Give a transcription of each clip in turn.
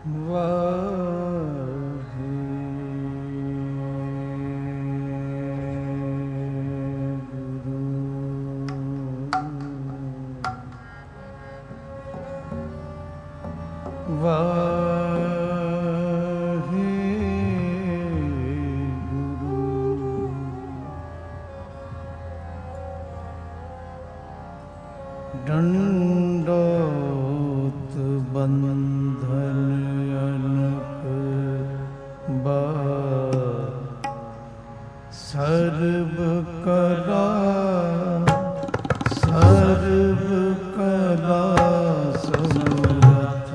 ਡੰਡੋਤ ਬੰਧਨ ਅਨਕ ਬਾਰ ਸਰਬ ਕਲਾ ਸਮਰਥ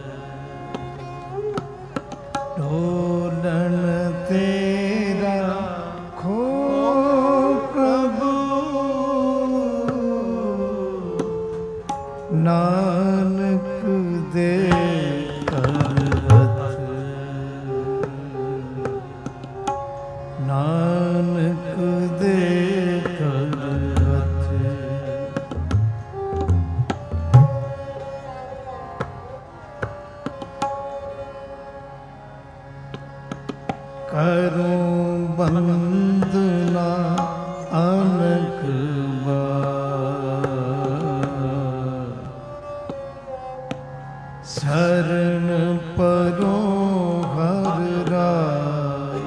ਢੋਲਣ ਤੇਰਾ ਖੋ ਨਾਨਕ ਦੇ ਕਰਵਤ ਨਾਨਕ ਦੇ ਕਰਵਤ ਕਰੂੰ ਬੰਦਨਾ ਅਨਕ ਸ਼ਰਨ ਪਰੋ ਹਰ ਰਾਏ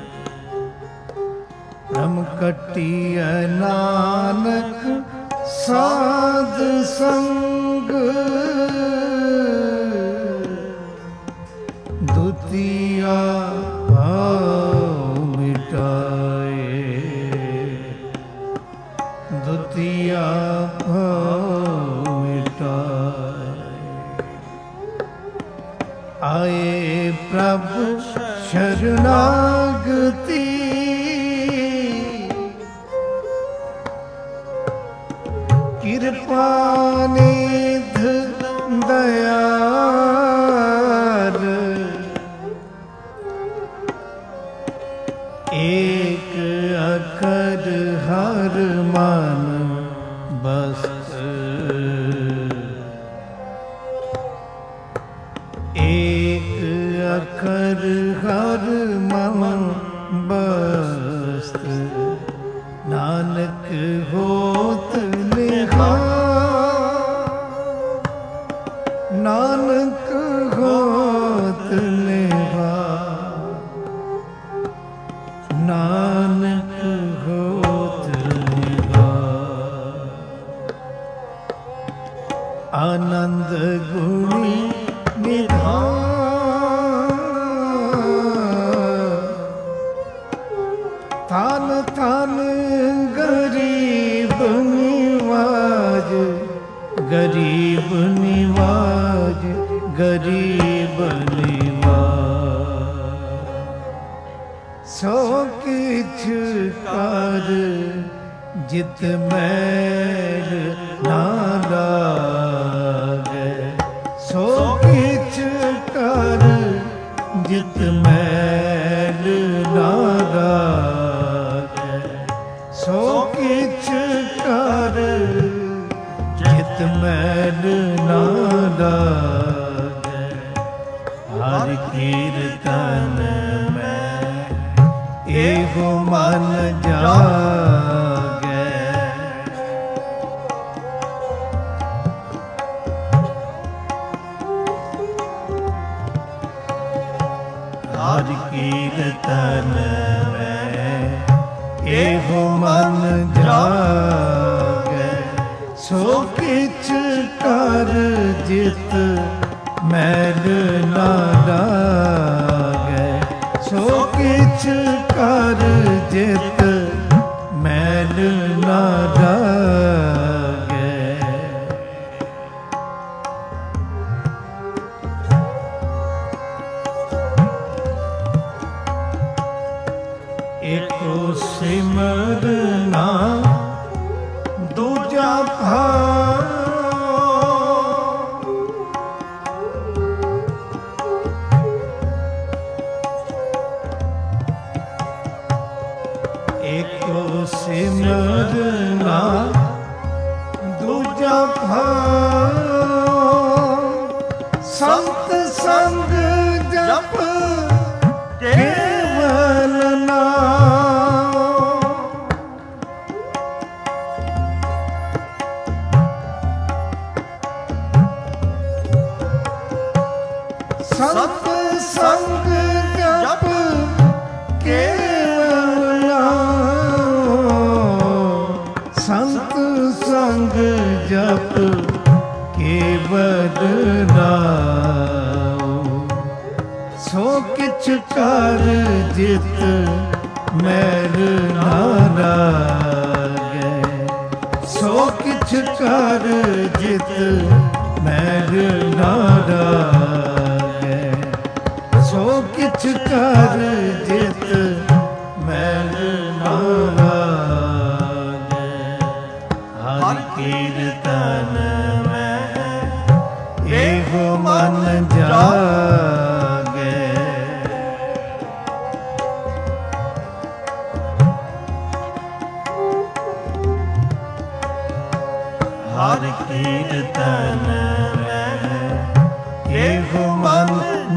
ਬ੍ਰਹਮ ਕਟਿਐ ਨਾਨਕ ਸਾਧ ਸੰਗ ਦੁਤੀਆ ਭਾਉ ਮਿਟਾਏ ਦੁਤੀਆ ਭਾਉ ਮਿਟਾਏ ਆਏ ਪ੍ਰਭ ਸ਼ਰਨਾਗਤੀ ਕਿਰਪਾ ਨਿਧ ਦਇਆਲ ਏਕ ਅਖਰ ਹਰ ਮਨ ਬਸਤ ਏਕ ਅਖਰ ਹਰ ਮਨ ਬਸਤ ਨਾਨਕ ਹੋਤ ਨਿਹਾਲ ਨਾਨਕ ਹੋਤ ਨਿਹਾਲ ਨਾਨਕ ਹੋਤ ਨਿਹਾਲ ਆਨੰਦ ਗੁਣੀ ਨਿਧਾਨ ਤਨ ਤਨ ਗਰੀਬ ਨਿਵਾਜ ਗਰੀਬ ਨਿਵਾਜ ਗਰੀਬ ਨਿਵਾਜ ਸੋ ਕਿਛ ਕਰ ਜਿਤ ਮੈਲ ਨਾ ਲਾਗੈ ਸੋ ਕਿਛ ਕਰ ਜਿਤ ਮੈਲ ਨਾ ਲਾਗੈ ਸੋ ਕਿਛ ਕਰ ਜਿਤ ਮੈਲ ਨਾ ਲਾਗੈ ਹਰਿ ਕੀਰਤਨ ਮੈਂ ਇਹੋ ਮਨ ਜਾਗੈ ਹਰਿ ਕੀਰਤਨ ਮੈਂ ਇਹੋ ਮਨ ਜਾਗੈ ਸੋ ਕਿਛ ਕਰ ਜਿਤ ਮੈਲ ਨਾ ਲਾਗੈ ਸੋ ਕਿਛ ਕਰ ਜਿਤ ਮੈਲ ਨਾ ਲਾਗੈ ਏਕੋ ਸਿਮਰਨਾ ਦੂਜਾ ਏਕੋ ਸਿਮਰਨਾ ਦੂਜਾ ਸੰਤ ਸੰਗ ਜਪ ਕੇਵਲ ਨਾਮ। ਸੰਤ ਸੰਗ ਜਪ ਕੇਵਲ ਨਾਮ। ਸੰਤ ਸੰਗ ਜਪ ਕੇਵਲ ਨਾਮ। ਸੋ ਕਿਛ ਕਰ ਜਿਤ ਮੈਲ ਨਾ ਲਾਗੈ। ਸੋ ਕਿਛ ਕਰ ਜਿਤ ਮੈਲ ਨਾ ਲਾਗੈ। ਸੋ ਕਿਛ ਕਰ ਜਿਤ ਮੈਲ ਨਾ ਲਾਗੈ। ਹਰਿ ਕੀਰਤਨ ਮੈਂ ਇਹੋ ਮਨ ਜਾਗੈ। ਹਰਿ ਕੀਰਤਨ ਮੈਂ ਇਹੋ ਮਨ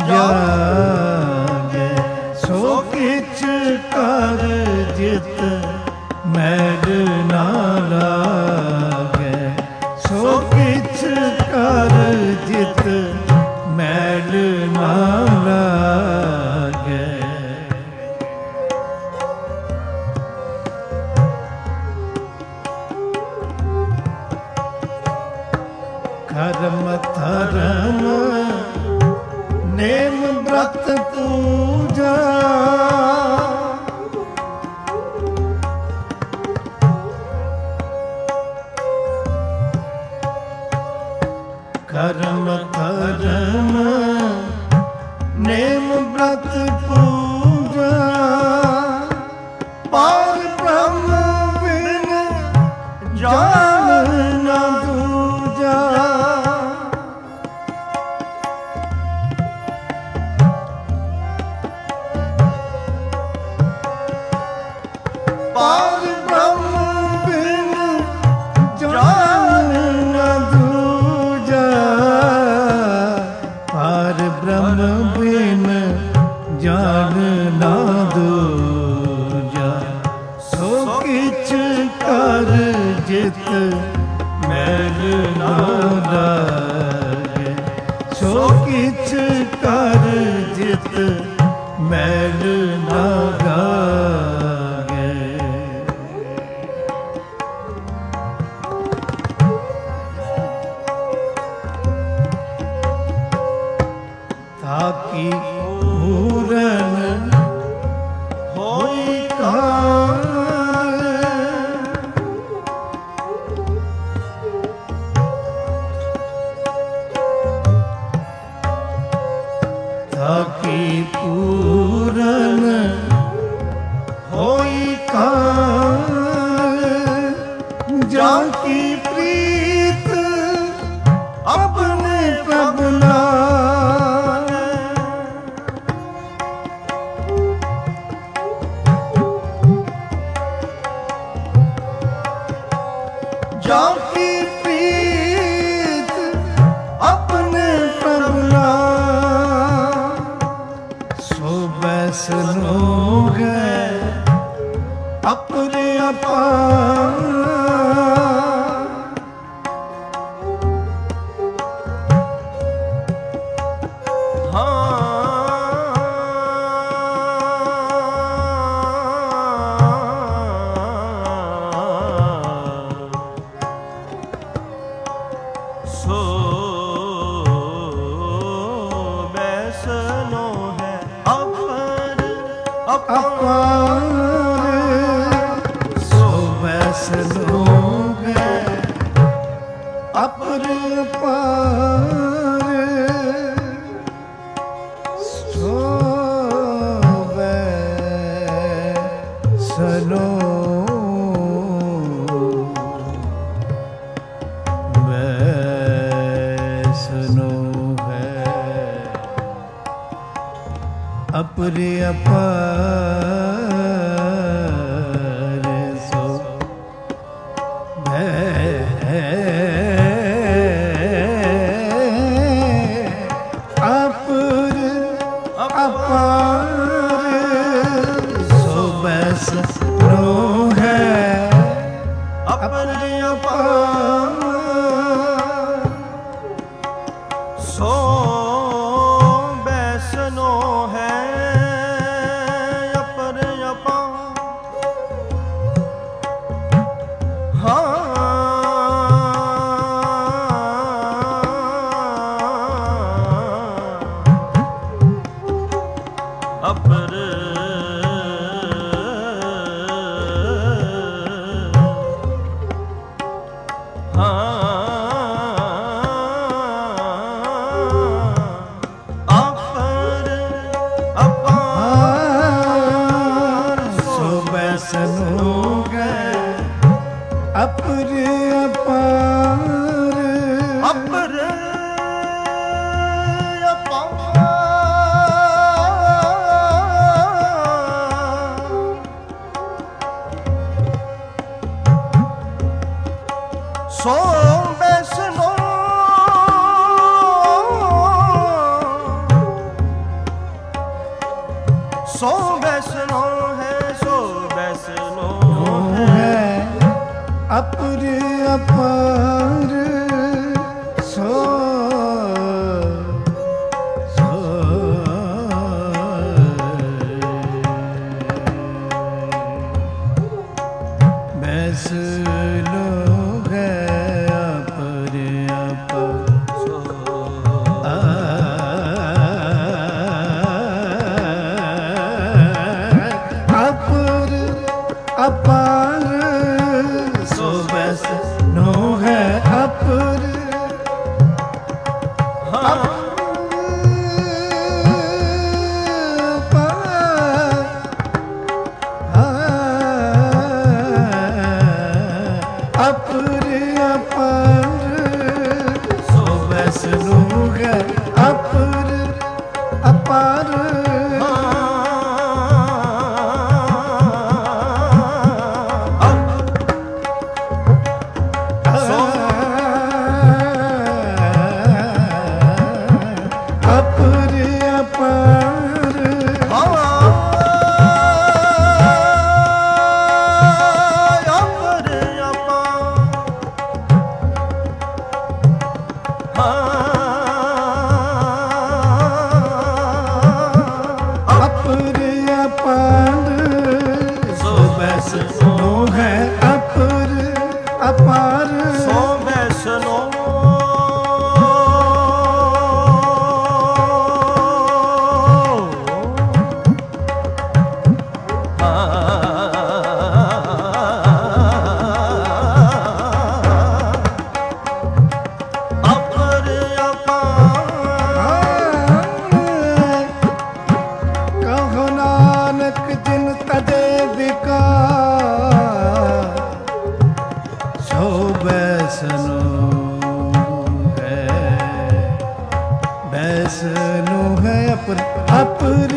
ਜਾਗੈ। ਸੋ ਕਿਛ ਕਰ ਜਿਤ ਮੈਲ ਨਾ ਲਾਗੈ। ਸੋ ਕਿਛ ਕਰ ਜਿਤ ਮੈਲ ਨਾ ਲਾਗੈ। ਕਰਮ ਧਰਮ ਨੇਮ ਬ੍ਰਤ ਪੂਜਾ। ਕਰਮ ਧਰਮ ਨੇਮ ਬ੍ਰਤ ਪੂਜਾ। ਪਾਰ ਬ੍ਰਹਮ ਬਿਨ ਜਾਣ ਨਾ ਦੂਜਾ। ਪਾਰ ਬ੍ਰਹਮ ਬਿਨ ਜਾਣ ਨਾ ਦੂਜਾ। ਪਾਰ ਬ੍ਰਹਮ ਬਿਨ ਜਾਣ ਨਾ ਦੂਜਾ। ਸੋ ਕਿਛ ਕਰ ਜਿਤ ਮੈਲ ਨਾ ਲਾਗੈ। ਸੋ ਕਿਛ ਕਰ ਜਿਤ ਮੈਲ ਨਾ ਲਾਗੈ। ਤਾਕੀ ਪੂਰਨ ਹੋਈ ਕਾਰ। ਤਾਕੀ ਪੂਰਨ ਹੋਈ ਕਾਰ। ਜਾਂ ਕੀ ਪ੍ਰੀਤ ਆਪਣੇ ਪ੍ਰਭ ਨਾਲ। ਜਾਂ ਕੀ ਪ੍ਰੀਤ ਆਪਣੇ ਪ੍ਰਭ ਨਾਲ। ਸੋ ਬੈਸਨੋ ਗਏ ਆਪਣੇ ਅਪਾਰ। ਸੋ ਬੈਸਨੋ ਹੈ ਅਪਰ ਅਪਾਰ। ਸੋ ਬੈਸਨੋ ਹੈ ਅਪਰ ਅਪਾਰ। ਸੋ ਬੈਸਨੋ ਅਪਰੇ ਅਪਾਰ। ਸੋ ਅਪਰ ਅਪਾਰ ਸੋ ਬੈਸਨੋ ਹੈ ਅਪਰ ਅਪਾਰ ਸੋ ਬੈਸਨੋ ਹੈ ਅਪਰ ਅਪਾਰ ਅਪਰ ਬੈਸਨੋ ਹੈ ਅਪਰ ਅਪਾਰ ਅਪਰ ਸੋ ਬੈਸਨੋ ਸੋ ਬੈਸਨੋ ਹੈ ਸੋ ਬੈਸਨੋ ਹੈ ਅਪਰ ਅਪਾਰ ਸੋ ਬੈਸਨੋ ਅਪਾਰ ਸੋ ਬੈਸਨੋ ਹੈ ਅਪਰ ਅਪਰ ਅਪਾਰ ਸੋ ਬੈਸਨੋ ਹੈ ਅਪਰ ਅਪਾਰ ਬੈਸਨੋ ਹੈ ਅਪਰ ਅਪਾਰ ਸੋ ਬੈਸਨੋ ਅਪਰ ਅਪਾਰ ਕਹੋ ਨਾਨਕ ਜਿਨ ਤਜੇ ਵਿਕਾਰ ਸੋ ਬੈਸਨੋ ਹੈ ਅਪਰ ਅਪਰ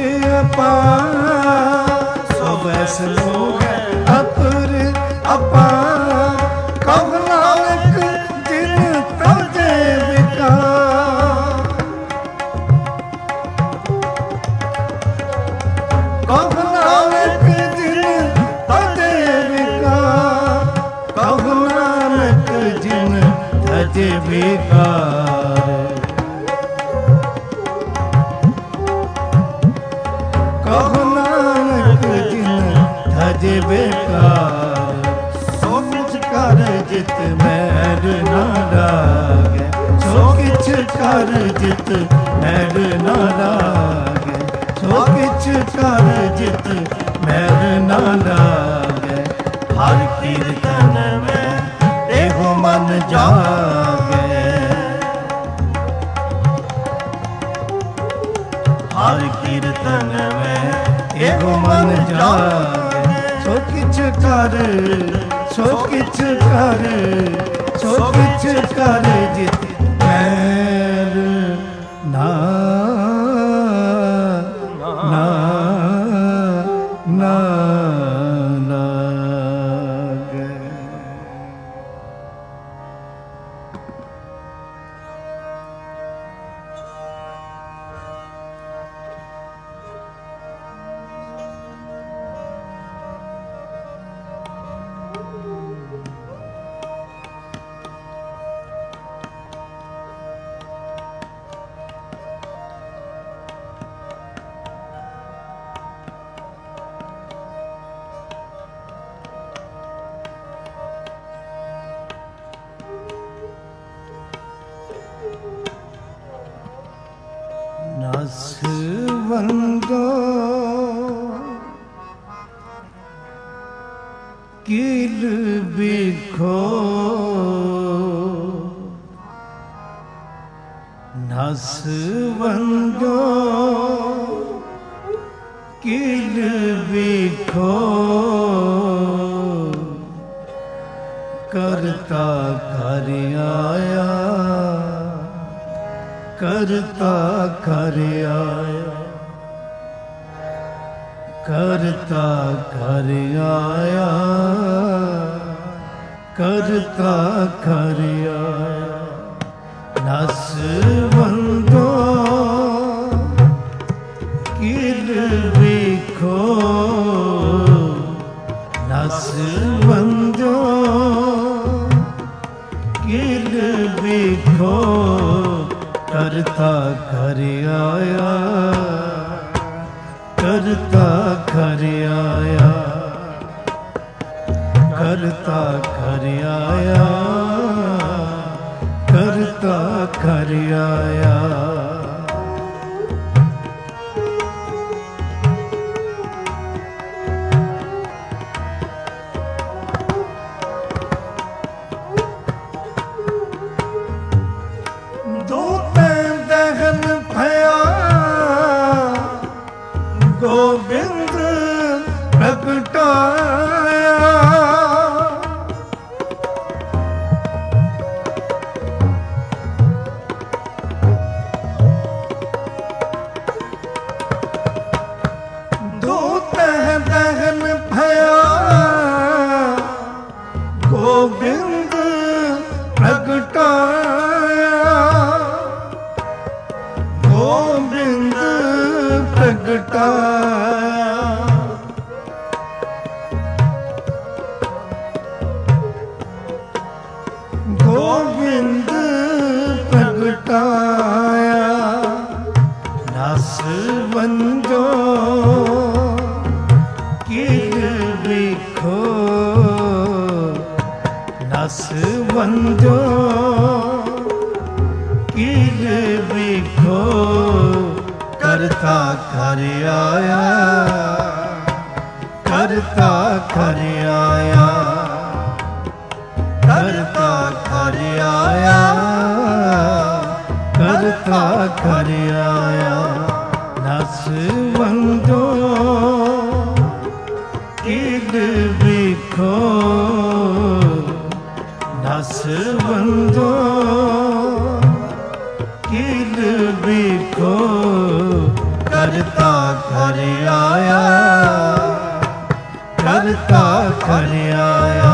ਅਪਾਰ ਸੋ ਬੈਸਨੋ ਹੈ ਅਪਰ ਅਪਾਰ ਕਹੋ ਨਾਨਕ ਜਿਨ ਤਜੇ ਵਿਕਾਰ ਕਹੋ ਨਾਨਕ ਜਿਨ ਤਜੇ ਵਿਕਾਰ ਕਹੋ ਨਾਨਕ ਜਿਨ ਤਜੇ ਵਿਕਾਰ ਕਹੋ ਨਾਨਕ ਜਿਨ ਤਜੇ ਵਿਕਾਰ ਸੋ ਕਿਛ ਕਰ ਜਿਤ ਮੈਲ ਨਾ ਲਾਗੈ ਸੋ ਕਿਛ ਕਰ ਜਿਤ ਮੈਲ ਨਾ ਲਾਗੈ ਸੋ ਕਿਛ ਕਰ ਜਿਤ ਮੈਲ ਨਾ ਲਾਗੈ ਹਰ ਕੀਰਤਨ ਮੈਂ ਇਹੋ ਮਨ ਜਾਗੈ ਹਰ ਕੀਰਤਨ ਮੈਂ ਇਹੋ ਮਨ ਜਾਗੈ ਸੋ ਕਿਛ ਕਰ ਸੋ ਕਿਛ ਕਰ ਸੋ ਕਿਛ ਕਰ ਜਿਤ ਮੈਲ ਨਾ ਨਾ ਨਾ ਲਾਗੈ ਨਸ ਵੰਦੋ ਕੀਲ ਬਿਖੋ ਨਸ ਵੰਦੋ ਕੀਲ ਬਿਖੋ ਕਰਤਾ ਕਰ ਆਇਆ ਕਰਤਾ ਕਰ ਆਇਆ ਕਰਤਾ ਕਰ ਆਇਆ ਕਰਤਾ ਕਰ ਆਇਆ ਨਸ ਵੰਦੋ ਕੀਲ ਬਿਖੋ ਨਸ ਵੰਦੋ ਕੀਲ ਬਿਖੋ ਕਰਤਾ ਕਰ ਆਇਆ ਕਰਤਾ ਕਰ ਆਇਆ ਕਰਤਾ ਕਰ ਆਇਆ ਕਰਤਾ ਕਰ ਆਇਆ ਗੋਬਿੰਦ ਪ੍ਰਗਟਾਇਆ ਦੂਤ ਦਹਨ ਭਇਆ ਗੋਬਿੰਦ ਪ੍ਰਗਟਾਇਆ ਗੋਬਿੰਦ ਪ੍ਰਗਟਾਇਆ ਗੋਬਿੰਦ ਪ੍ਰਗਟਾਇਆ ਨਸ ਵੰਦੋ ਕੀਲ ਬਿਖੋ ਨਸ ਵੰਦੋ ਕੀਲ ਬਿਖੋ ਕਰਤਾ ਕਰ ਆਇਆ ਕਰਤਾ ਕਰ ਆਇਆ ਕਰਤਾ ਕਰ ਆਇਆ ਕਰਤਾ ਕਰ ਆਇਆ ਨਸ ਵੰਦੋ ਕੀਲ ਬਿਖੋ ਨਸ ਵੰਦੋ ਕੀਲ ਬਿਖੋ ਕਰਤਾ ਕਰ ਆਇਆ ਕਰਤਾ ਕਰ ਆਇਆ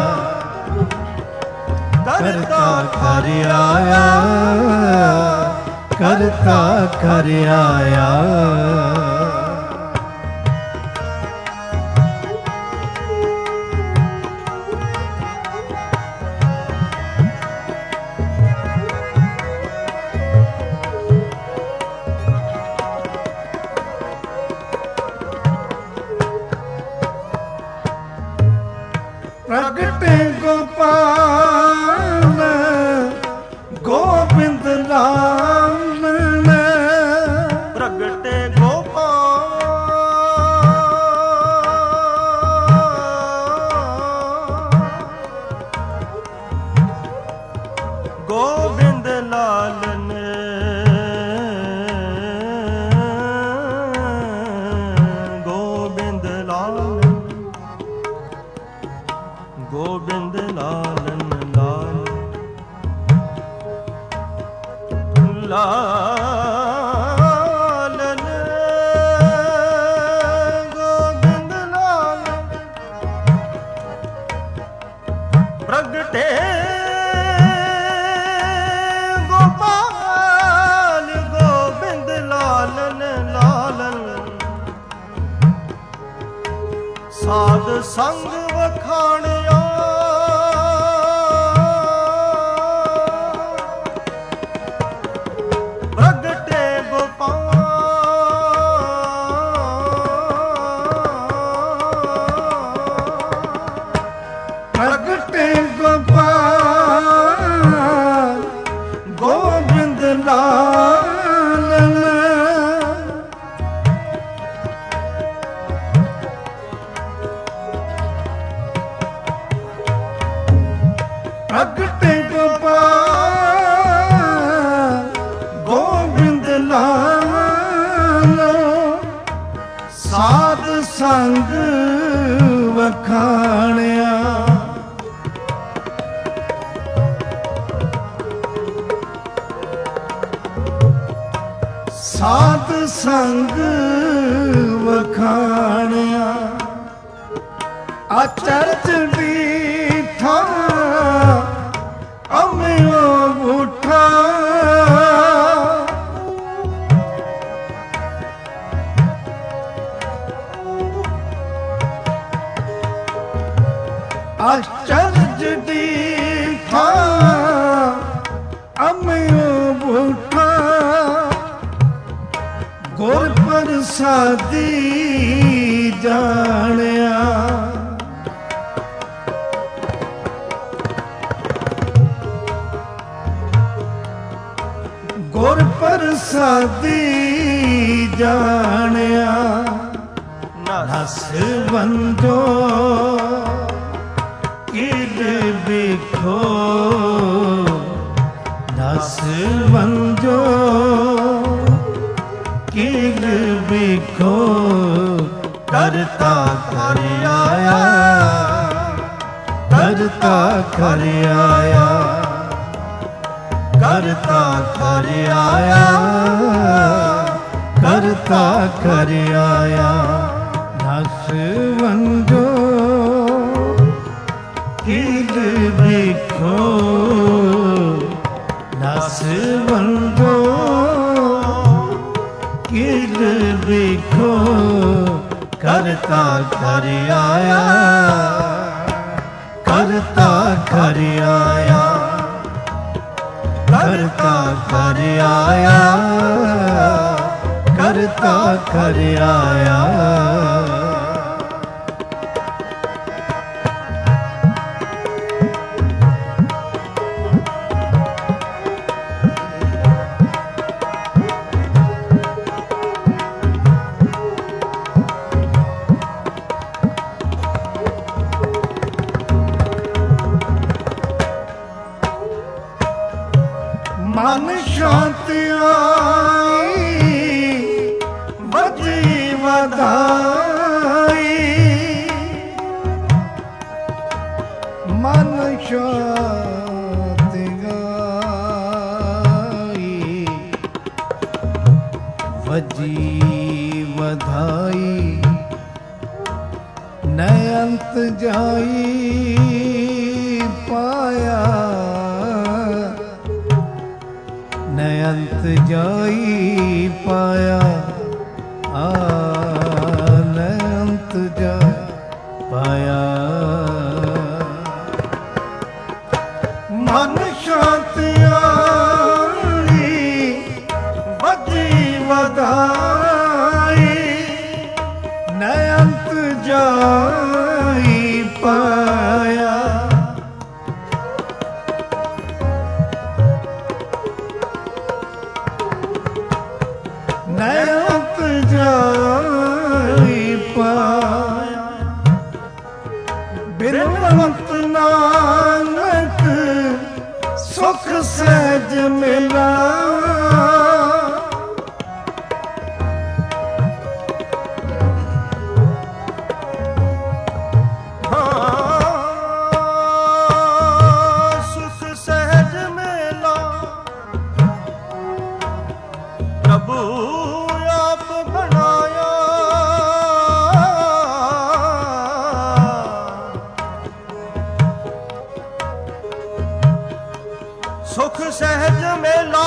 ਕਰਤਾ ਕਰ ਆਇਆ ਕਰਤਾ ਕਰ ਆਇਆ ਪ੍ਰਗਟੇ ਗੋਪਾਲ ਗੋਬਿੰਦ ਲਾਲਨ ਪ੍ਰਗਟੇ ਗੋਪਾਲ ਗੋਬਿੰਦ ਲਾਲਨ ਗੋਬਿੰਦ ਲਾਲਨ ਗੋਬਿੰਦ ਲਾਲਨ ਲਾਲਨ ਗੋਬਿੰਦ ਲਾਲਨ ਪ੍ਰਗਟੇ ਗੋਪਾਲ ਗੋਬਿੰਦ ਲਾਲਨ ਲਾਲਨ ਸਾਧ ਸੰਗ ਵਖਾਣਿਆ ਪ੍ਰਗਟੇ ਗੋਪਾਲ ਪ੍ਰਗਟੇ ਗੋਪਾਲ ਗੋਬਿੰਦ ਲਾਲਨ ਸੰਗ ਵਖਾਣਿਆ। ਸਾਧ ਸੰਗ ਵਖਾਣਿਆ। ਅਚਰਜ ਡੀਠਾ ਅਮਿਓ ਉਠਾ। ਅਚਰਜ ਡੀਠਾ ਅਮਿਓ ਉਠਾ। ਗੁਰ ਪ੍ਰਸਾਦੀ ਜਾਣਿਆ। ਗੁਰ ਪ੍ਰਸਾਦੀ ਜਾਣਿਆ। ਨਸ ਵੰਜੋ ਕਿਲ ਬਿਖੋ। ਨਸ ਵੰਜੋ ਕਿਲ ਬਿਖੋ। ਕਰਤਾ ਕਰ ਆਇਆ। ਕਰਤਾ ਕਰ ਆਇਆ। ਕਰਤਾ ਕਰ ਆਇਆ। ਕਰਤਾ ਕਰ ਆਇਆ। ਨਸ ਵੰਜੋ ਕਿਲ ਬਿਖੋ। ਨਸ ਵੰਜੋ ਕਿਲ ਬਿਖੋ। ਕਰਤਾ ਕਰ ਆਇਆ। ਕਰਤਾ ਕਰ ਆਇਆ। ਕਰਤਾ ਕਰ ਆਇਆ। ਕਰਤਾ ਕਰ ਆਇਆ। ਮਨ ਸ਼ਾਂਤ ਆਈ ਵਧੀ ਵਧਾਈ। ਮਨ ਸ਼ਾਂਤ ਆਈ ਵਧੀ ਵਧਾਈ। ਨਯੰਤ ਜਾਈ ਪਾਇਆ। ਨਯੰਤ ਜਾਈ ਪਾਇਆ। ਨਯੰਤ ਜਾ ਪਾਇਆ। ਮਨ ਸ਼ਾਂਤ ਆਈ ਵਧੀ ਵਧਾਈ। ਨਯੰਤ ਜਾਈ ਪਾਇਆ। ਨਯੰਤ ਜਾਈ ਪਾਇਆ। ਬਿਨਵੰਤ ਨਾਨਕ ਸੁਖ ਸਹਿਜ ਮਿਲਾ। ਸੁਖ ਸਹਿਜ ਮੇਲਾ। ਪ੍ਰਭੂ ਆਪ ਬਣਾਇਆ। ਸੁਖ ਸਹਿਜ ਮੇਲਾ।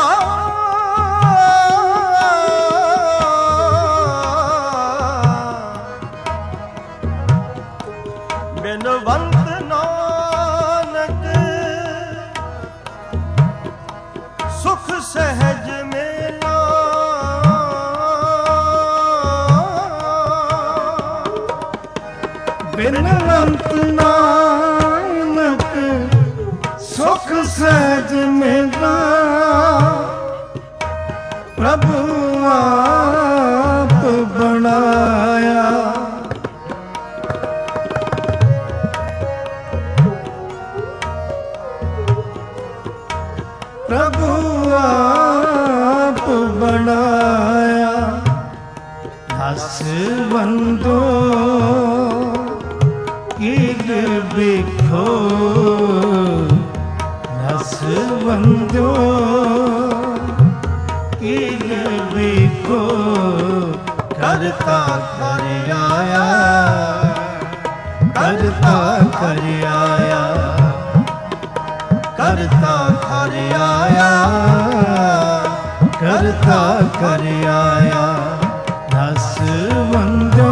ਬਿਨਵੰਤ ਨਾਨਕ ਸੁਖ ਸਹਿਜ ਮੇਲਾ। ਬਿਨਵੰਤ ਨਾਨਕ ਸੁਖ ਸਹਿਜ ਮਿਲਾ। ਪ੍ਰਭੂ ਆਪ ਬਣਾਇਆ। ਪ੍ਰਭੂ ਆਪ ਬਣਾਇਆ। हसवंदो कील बिखो हसवंदो कील बिखो करता कर आया करता कर आया करता कर आया करता कर आया हसवंदो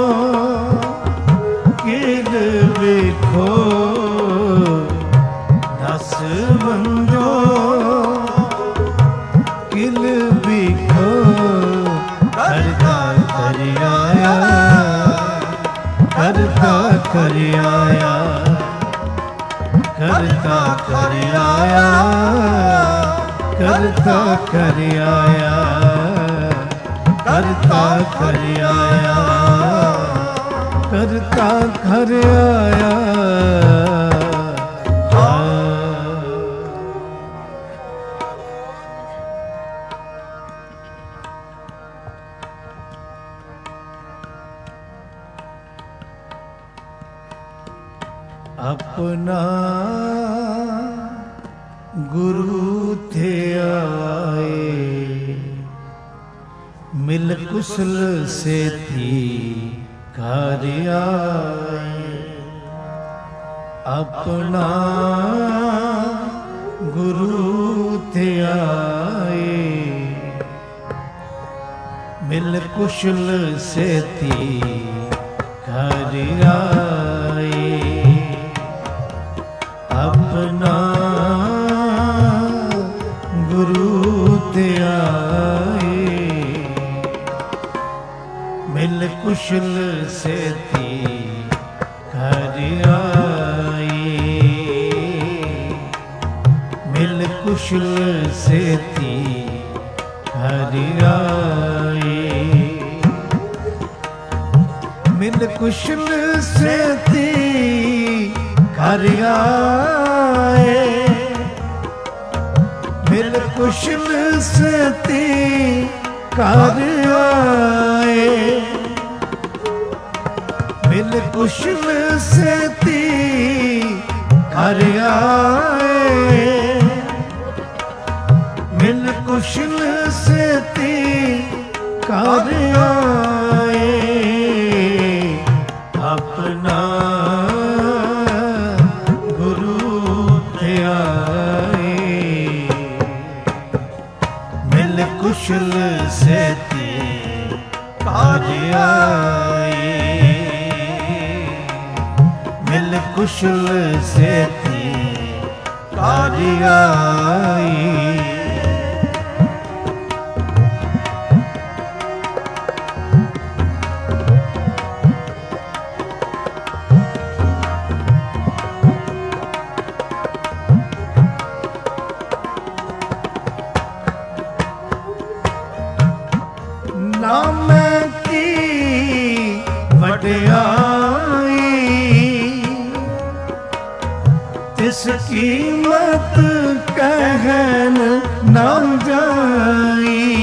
कील बिखो हसवंदो कील बिखो करता कर आया करता कर आया करता कर आया करता कर आया करता कर आया करता कर आया अपना गुरु थे आए मिल कुशल से थी कार्य आए अपना गुरु थे आए मिल कुशल से थी कार्य आए अपना गुरु ते आए मिल कुशल से थी घर आए मिल कुशल से थी घर आए मिल कुशल से थी घर आए मिल कुशल से थी घर आए मिल कुशल से थी घर आए मिल कुशल से थी घर आए अपना कुशल से थी कार्य आए मिल कुशल से थी कार्य आए नाम की वड्याई तिसकी मत कहन ना जाई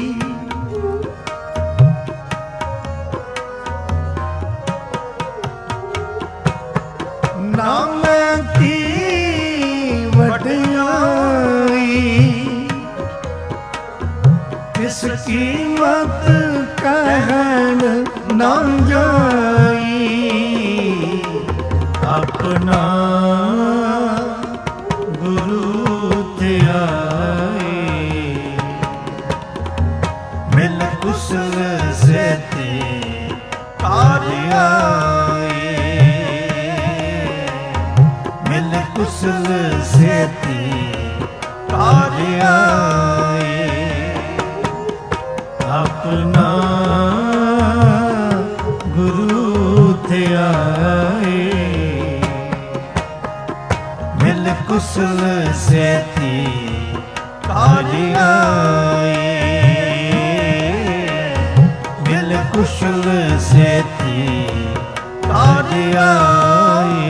नाम की वड्याई इसकी मत कहन ना जाई अपना गुरु ते आए मिल कुशल से ते कार्य आए मिल कुशल से ते कार्य आए अपना गुरु थे आए मिल कुशल से थी कार्य आए मिल कुशल से थी कार्य आए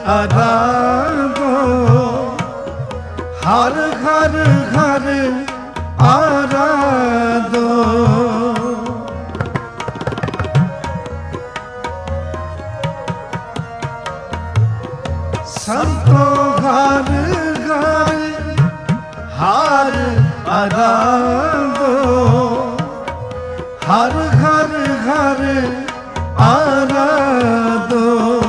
ਆਰਾਧੋ ਹਰ ਹਰ ਹਰ ਆਰਾਧੋ ਸੰਤੋ ਹਰ ਹਰ ਹਰ ਆਰਾਧੋ ਹਰ ਹਰ ਹਰ ਆਰਾਧੋ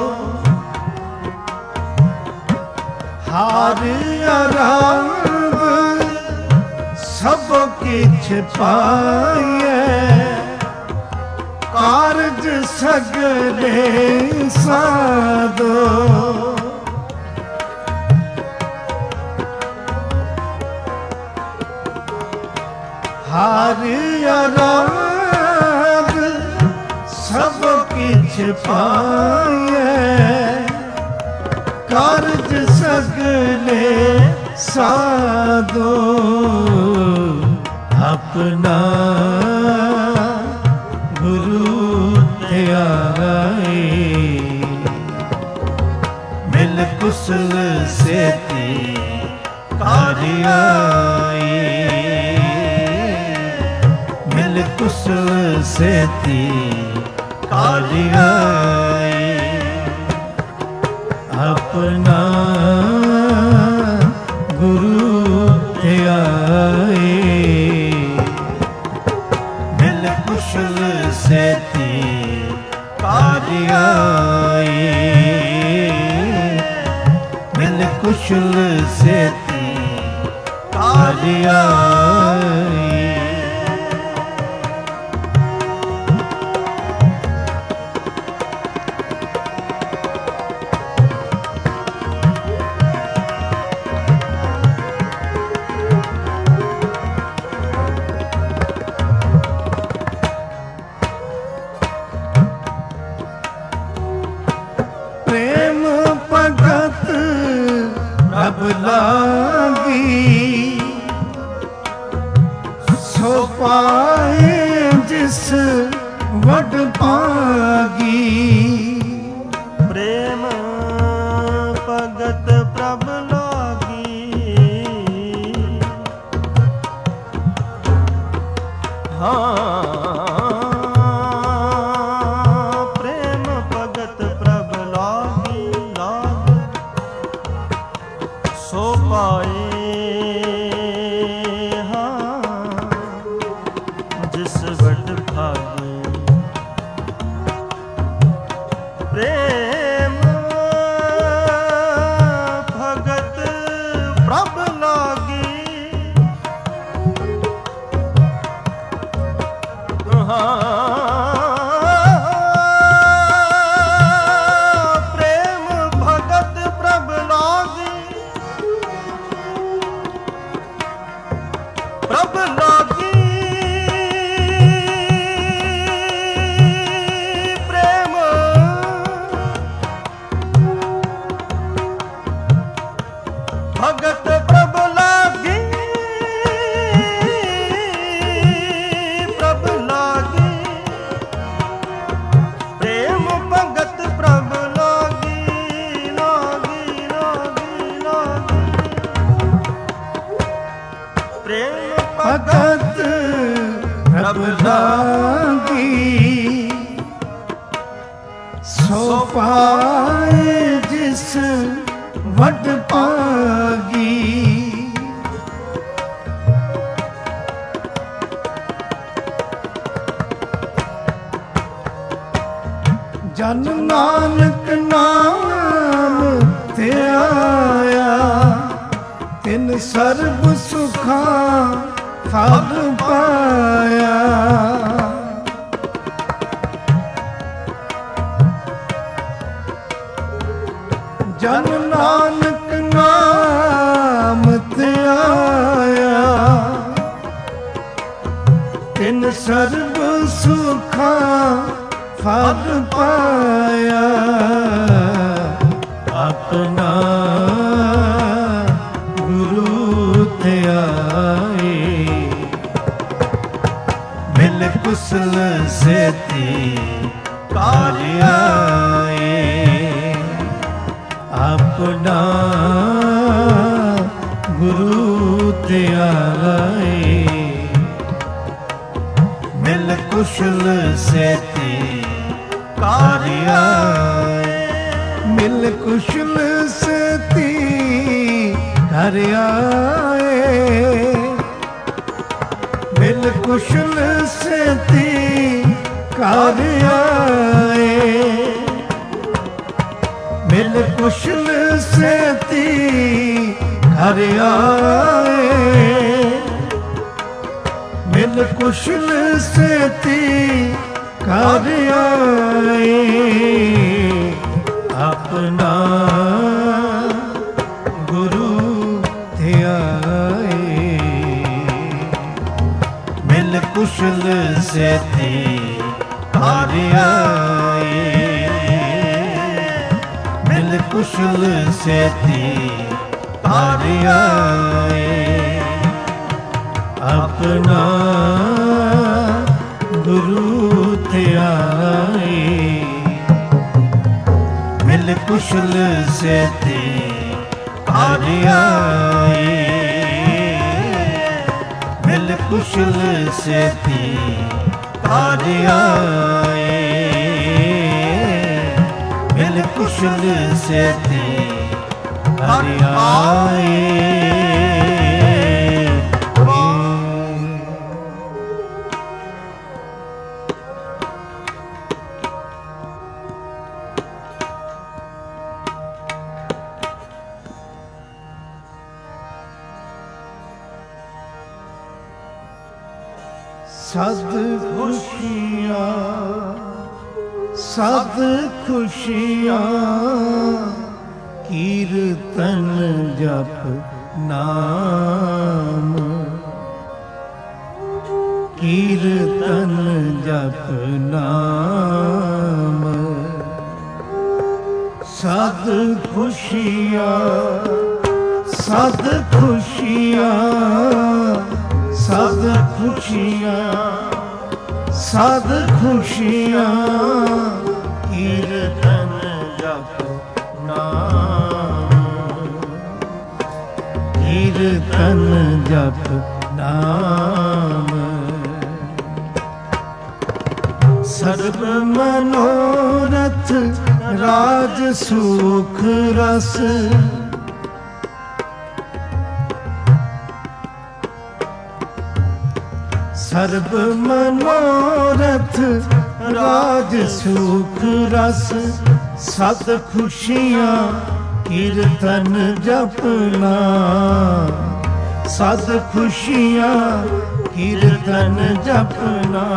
ਹਰ ਆਰਾਧ ਸਭ ਕਿਛ ਪਾਈਐ ਕਾਰਜ ਸਗਲੇ ਸਾਧੋ ਹਰ ਆਰਾਧ ਸਭ ਕਿਛ ਪਾਈਐ ਕਾਰਜ ਸਗਲੇ ਸਾਧੋ ਆਪਣਾ ਗੁਰੂ ਧਿਆਏ ਮਿਲ ਕੁਸਲ ਸੇਤੀ ਕਾਰਿ ਆਏ ਮਿਲ ਕੁਸਲ ਸੇਤੀ ਕਾਰਿ ਆਏ ਆਪਣਾ ਗੁਰੂ ਧਿਆਏ ਮਿਲ ਕੁਸ਼ਲ ਸੇਤੀ ਕਾਰਿ ਆਏ ਮਿਲ ਕੁਸ਼ਲ ਸੇਤੀ ਕਾਰਿ ਆਏ ਪ੍ਰਭ ਲਾਗੀ ਸੋ ਪਾਏ ਜਿਸ ਵਡ ਭਾਗੀ ਪ੍ਰੇਮ ਭਗਤ ਪ੍ਰਭ ਲਾਗੀ ਪ੍ਰੇਮ ਭਗਤ ਪ੍ਰਭ ਲਾਗੀ ਸੋ ਪਾਏ ਜਿਸ ਵਡ ਭਾਗੇ ਪ੍ਰੇਮ ਭਗਤ ਪ੍ਰਭ ਲਾਗੀ ਪ੍ਰੇਮ ਭਗਤ ਪ੍ਰਭ ਲਾਗੀ ਪ੍ਰਭ ਲਾਗੀ ਪ੍ਰੇਮ ਭਗਤ ਪ੍ਰਭ ਲਾਗੀ ਪ੍ਰਭ ਲਾਗੀ ਪ੍ਰੇਮ ਭਗਤ ਪ੍ਰਭ ਲਾਗੀ ਲਾਗੀ ਲਾਗੀ ਲਾਗੀ ਪ੍ਰੇਮ ਭਗਤ ਪ੍ਰਭ ਲਾਗੀ ਸੋ ਪਾਏ ਜਿਸ ਵਡ ਭਾਗੀ ਜਨ ਨਾਨਕ ਨਾਮ ਧਿਆਇਆ ਤਿਨ ਸਰਬ ਸੁਖਾਂ ਫਲ ਪਾਇਆ ਜਨ ਨਾਨਕ ਨਾਮ ਧਿਆਇਆ ਤਿਨ ਸਰਬ ਸੁਖਾਂ ਫਲ ਪਾਇਆ ਆਪਣਾ ਗੁਰੂ ਧਿਆਏ ਮਿਲ ਕੁਸਲ ਸੇਤੀ ਕਾਰਿ ਆਏ ਆਪਣਾ ਗੁਰੂ ਧਿਆਏ, ਮਿਲ ਕੁਸ਼ਲ ਸੇਤੀ ਘਰ ਆਏ, ਮਿਲ ਕੁਸ਼ਲ ਸੇਤੀ ਘਰ ਆਏ, ਮਿਲ ਕੁਸ਼ਲ ਸੇਤੀ ਘਰ ਆਏ, ਮਿਲ ਕੁਸ਼ਲ ਸੇਤੀ ਘਰ ਆਏ, ਮਿਲ ਕੁਸ਼ਲ ਸੇਤੀ ਘਰ ਆਏ, ਆਪਣਾ ਗੁਰੂ ਧਿਆਏ, ਮਿਲ ਕੁਸ਼ਲ ਸੇਤੀ ਘਰ ਆਏ, ਮਿਲ ਕੁਸ਼ਲ ਸੇਤੀ ਘਰ ਆਏ, ਆਪਣਾ ਗੁਰੂ ਧਿਆਏ, ਮਿਲ ਕੁਸ਼ਲ ਸੇਤੀ ਘਰ ਆਏ, ਮਿਲ ਕੁਸ਼ਲ ਸੇਤੀ ਘਰ ਆਏ, ਮਿਲ ਕੁਸ਼ਲ ਸੇਤੀ ਘਰ ਆਏ। ਸਦ ਖੁਸ਼ੀਆਂ, ਸਦ ਖੁਸ਼ੀਆਂ, ਕੀਰਤਨ ਜਪ ਨਾਮ, ਕੀਰਤਨ ਜਪ ਨਾਮ, ਸਦ ਖੁਸ਼ੀਆਂ, ਸਦ ਖੁਸ਼ੀਆਂ, ਸਦ ਖੁਸ਼ੀਆਂ, ਸਦ ਖੁਸ਼ੀਆਂ, ਕੀਰਤਨ ਜਪ ਨਾਮ, ਕੀਰਤਨ ਜਪ ਨਾਮ, ਸਰਬ ਮਨੋਰਥ ਰਾਜ ਸੁਖ ਰਸ, ਸਰਬ ਮਨੋਰਥ ਰਾਜ ਸੁਖ ਰਸ, ਸਦ ਖੁਸ਼ੀਆਂ ਕੀਰਤਨ ਜਪਨਾ, ਸਦ ਖੁਸ਼ੀਆਂ ਕੀਰਤਨ ਜਪਨਾ,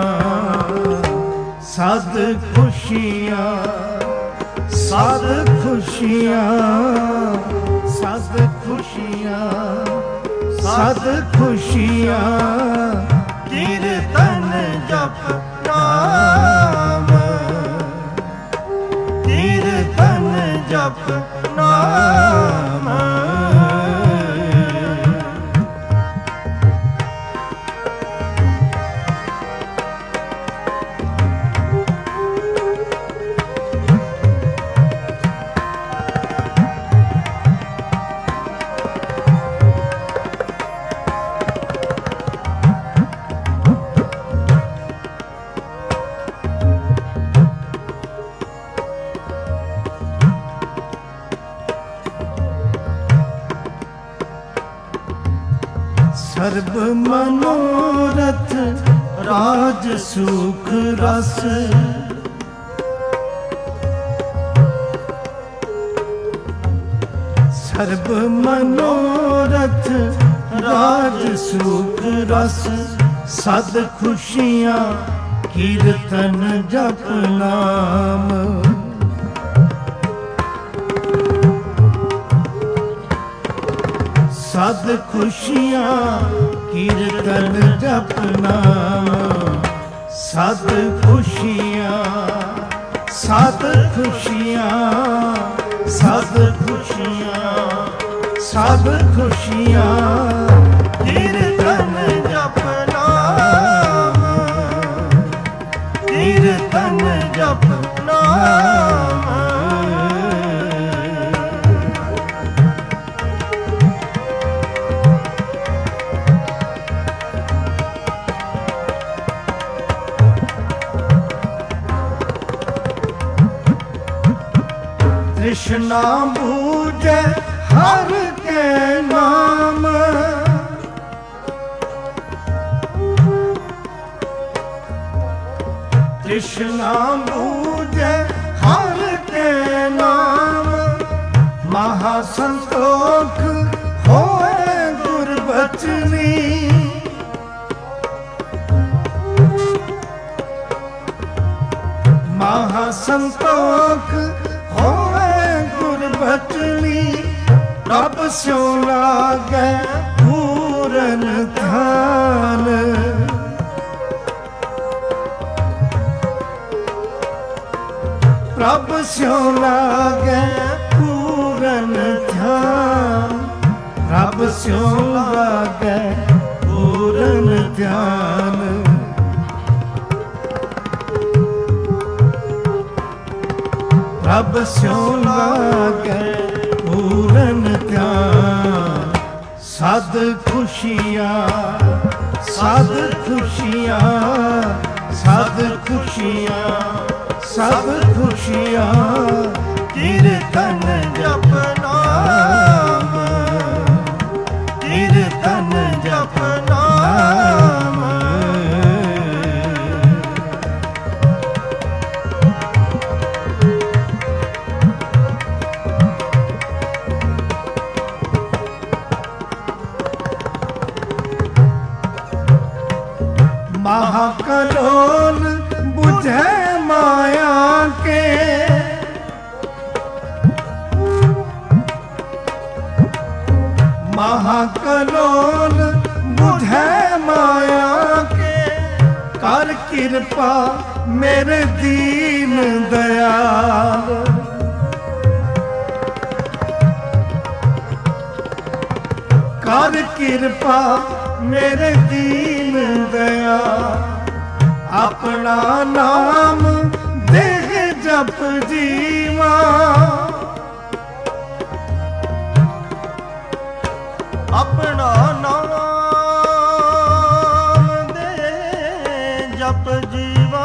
ਸਦ ਖੁਸ਼ੀਆਂ, ਸਦ ਖੁਸ਼ੀਆਂ, ਸਦ ਖੁਸ਼ੀਆਂ, ਸਦ ਖੁਸ਼ੀਆਂ, ਕੀਰਤਨ ਜਪ ਨਾਮ, ਕੀਰਤਨ ਜਪ ਨਾਮ, ਸਰਬ ਮਨੋਰਥ ਰਾਜ ਸੁਖ ਰਸ, ਸਰਬ ਮਨੋਰਥ ਰਾਜ ਸੁਖ ਰਸ, ਸਦ ਖੁਸ਼ੀਆਂ ਕੀਰਤਨ ਜਪ ਨਾਮ, ਸਦ ਖੁਸ਼ੀਆਂ ਕੀਰਤਨ ਜਪ ਨਾਮ, ਸਦ ਖੁਸ਼ੀਆਂ, ਸਦ ਖੁਸ਼ੀਆਂ, ਸਦ ਖੁਸ਼ੀਆਂ, ਸਦ ਖੁਸ਼ੀਆਂ, ਕੀਰਤਨ ਜਪ ਨਾਮ, ਕੀਰਤਨ ਜਪ ਨਾਮ, ਤ੍ਰਿਸ਼ਨਾ ਬੂਝੈ ਹਰ ਕੇ ਨਾਮ। ਤ੍ਰਿਸ਼ਨਾ ਬੂਝੈ ਹਰ ਕੇ ਨਾਮ। ਮਹਾ ਸੰਤੋਖ ਹੋਏ ਗੁਰਬਚਨੀ। ਮਹਾ ਸੰਤੋਖ ਹੋਏ ਗੁਰਬਚਨੀ। ਪ੍ਰਭ ਸਿਉ ਲਾਗੈ ਪੂਰਨ ਧਿਆਨ। ਪ੍ਰਭ ਸਿਉ ਲਾਗੈ ਪੂਰਨ ਧਿਆਨ। ਪ੍ਰਭ ਸਿਉ ਲਾਗੈ ਪੂਰਨ ਧਿਆਨ। ਪ੍ਰਭ ਸਿਉ ਲਾਗੈ ਪੂਰਨ ਧਿਆਨ। ਸਦ ਖੁਸ਼ੀਆਂ ਸਦ ਖੁਸ਼ੀਆਂ ਸਦ ਖੁਸ਼ੀਆਂ ਸਦ ਖੁਸ਼ੀਆਂ। ਕੀਰਤਨ ਜਪ ਨਾਮ ਕੀਰਤਨ ਜਪ ਨਾਮ। महाकलोल बुझे माया के। महाकलोल बुझे माया के। कर कृपा मेरे दीन दयाल। कर कृपा मेरे दीन दयाल। अपना नाम देह जप जीवा। अपना नाम दे जप जीवा।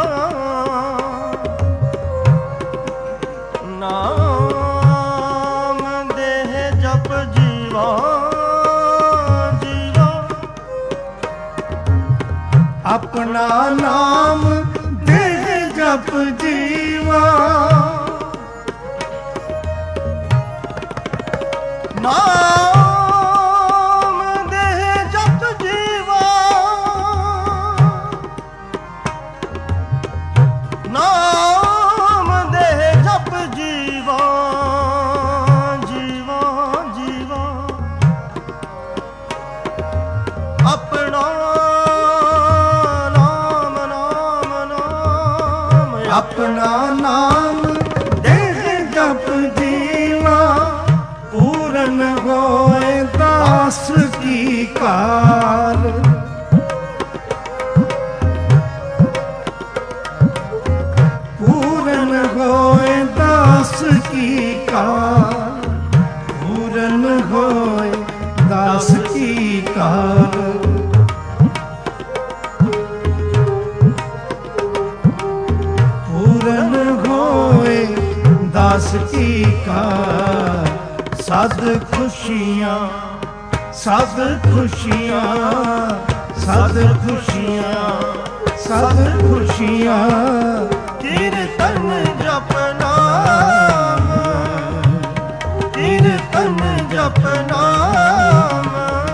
नाम देह जप जीवा। अपना नाम देह जप जीवा। नाम देह जप जीवा। नाम देह जप जीवा। जीवा जीवा अपना अपना नाम देह जप जीवा। पूरन होए दास की कार। पूरन होए दास की कार। पूरन होए दास की कार। पूरन होए दास की कार। सद खुशियाँ सद खुशियाँ सद खुशियाँ सद खुशियाँ। कीर्तन जप नाम कीर्तन जप नाम।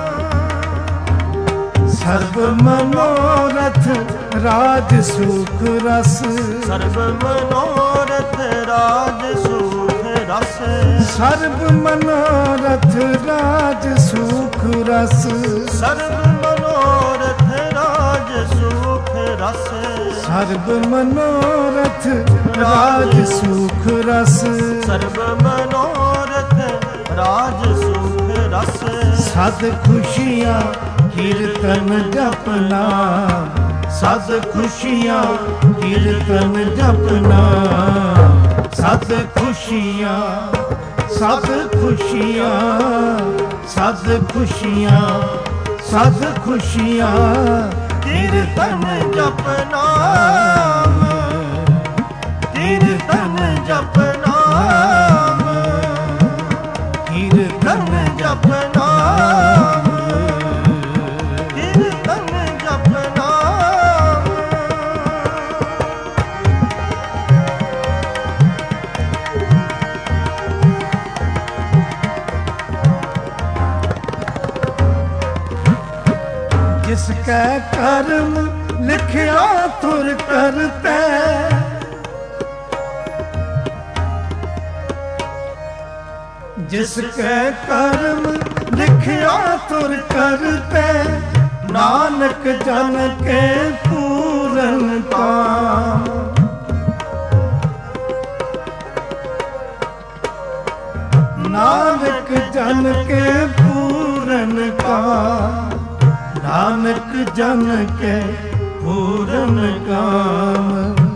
सर्व मनोरथ राज सुख रस। सर्व मनोरथ राज सुख रस। सर्व मनोरथ राज सुख रस। सर्व मनोरथ राज सुख रस। सर्व मनोरथ राज सुख रस। सर्व मनोरथ राज सुख रस। सद खुशियाँ कीर्तन जपना। सद खुशियाँ कीर्तन जपना। सद खुशियाँ सद खुशियाँ सद खुशियाँ सद खुशियाँ। कीर्तन जप नाम कीर्तन जप नाम। ਜਪਨਾ ਕੀਰਤਨ ਜਪਨਾ जिस कै कर्म लिखिया तुर करते जिस कै कर्म लिखिया तुर करते नानक जन के पूरन काम नानक जन के पूरन काम नानक जन के पूरन काम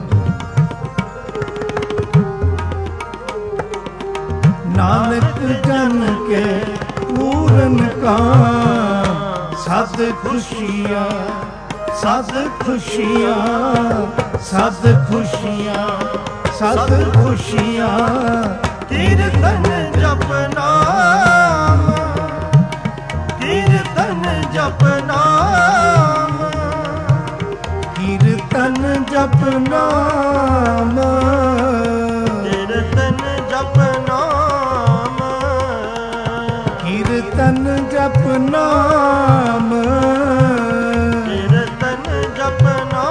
नानक जन के पूरन काम सद खुशियाँ सद खुशियाँ सद खुशियाँ सद खुशियाँ कीर्तन जपना कीर्तन जपना कीर्तन जपना कीर्तन जपना कीर्तन जपना कीर्तन जपना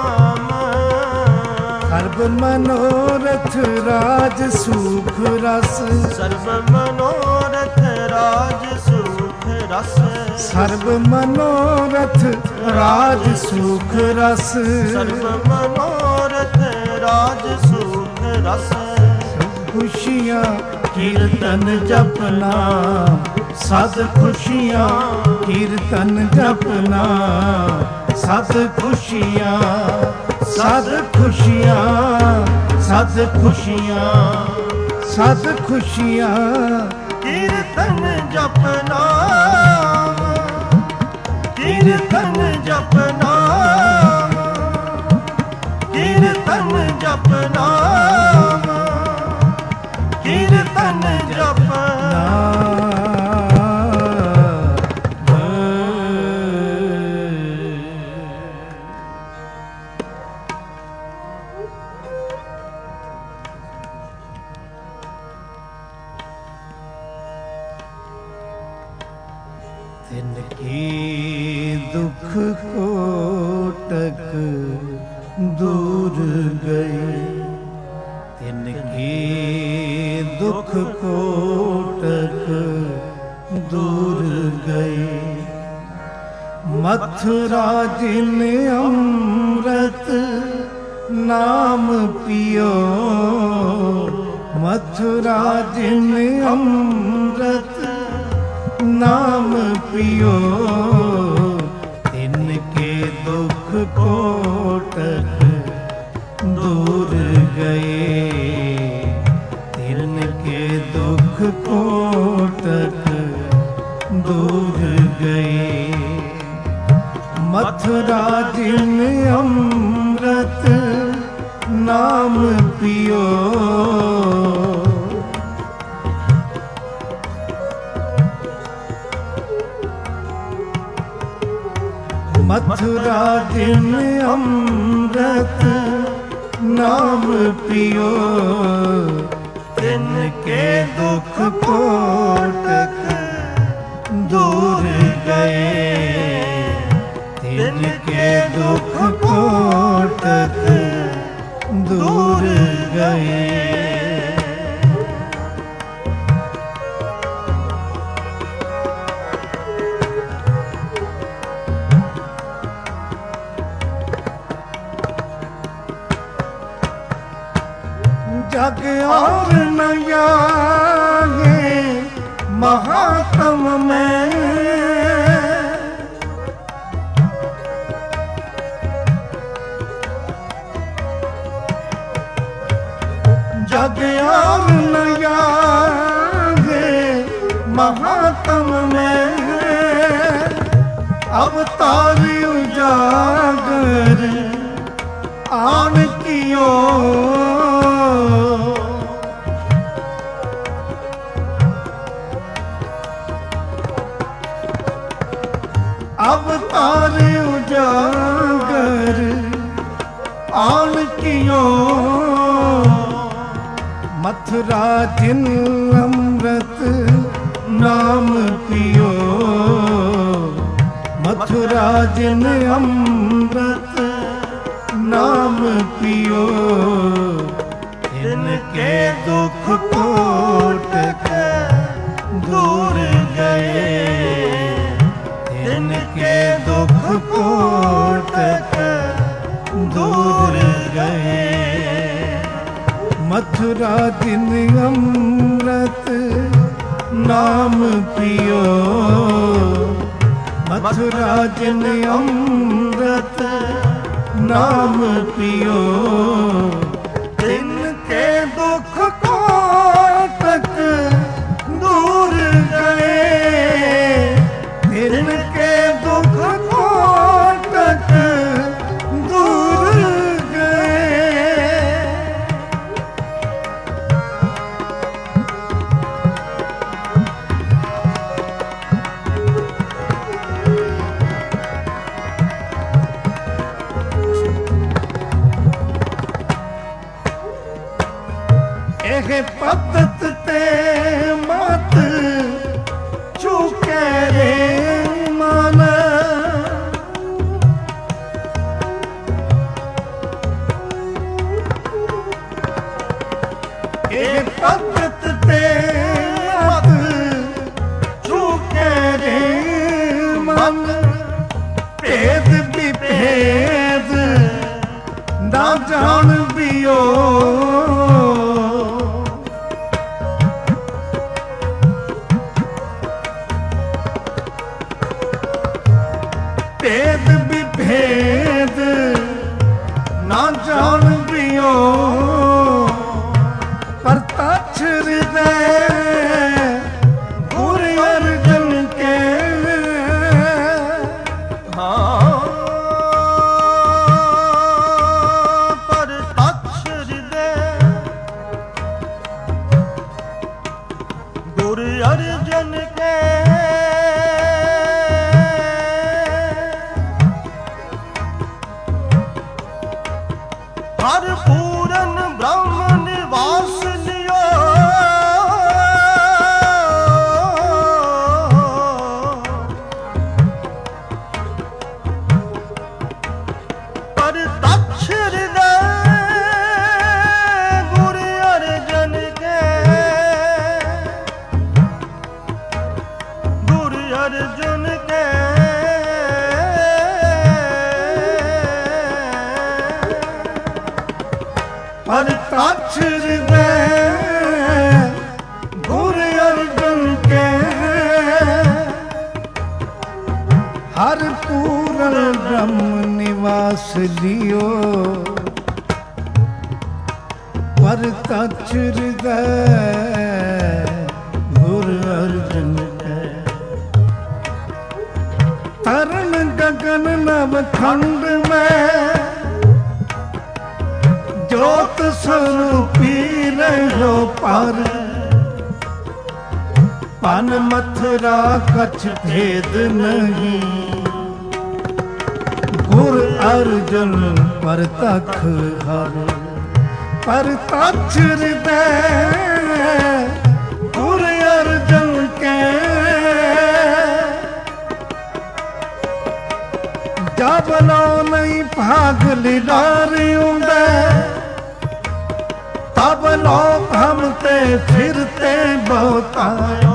सर्व मनोरथ राज सुख रस सर्व मनोरथ राज सुख रस सर्व मनोरथ राज सुख रस सर्व मनोरथ राज सुख रस खुशियाँ कीर्तन जपना सद खुशियाँ कीर्तन जपना सद खुशियाँ सद खुशियाँ सद खुशियाँ सद खुशियाँ कीर्तन जपना कीर्तन जपना कीर्तन जपना कीर्तन जपना तिनके दुख कोटक दूर गए तिनके दुख कोटक दूर गए मथुरा जिन अमृत नाम पियो मथुरा जिन अमृत नाम पियो तिनके दुख कोटक दूर गए तिनके दुख कोटक दूर गए मथुरा जिन अमृत नाम पियो मथुरा जिन अमृत नाम पियो तिनके दुख कोटक दूर गए तिनके दुख कोटक दूर गए जग और न जागे महात्म में जग और न जागे महात्म में अवतार उजागर आन कियो अवतार उजागर आन कियो मथुरा जिन अमृत नाम पियो मथुरा जिन अमृत नाम पियो इनके दुख कोट के दूर गए इनके दुख कोट के दूर गए मथुरा जिन अमृत नाम पियो मथुरा जिन अमृत नाम पियो इनके दुख कोटक दूर गए इनके दुख कोटक दूर गए पद्धत ते मत चुके रे मन पद्धत ते मत चुके रे मन भेद विभेद ना जान बियो भेद विभेद ना जान पियो प्रत्यक्ष हृदय गुरु अर्जन के प्रत्यक्ष हृदय गुरु अर्जन के हर पूरन ब्रह्म निवास लियो प्रत्यक्ष हृदय गुरु अर्जन के गुरु अर्जन के प्रत्यक्ष हृदय गुरु अर्जन के हर पूर्ण ब्रह्म निवास लियो प्रत्यक्ष हृदय गुरु अर्जन के तरण गगन नवखंड में ज्योत स्वरूपी रहो पर पन मथुरा कछ भेद नहीं गुर अर्जुन परतख हर प्रत्यक्ष हृदय गुर अर्जुन के जब लो नहीं भाग लिडारियों तब लोग हमते फिरते बहुत आयो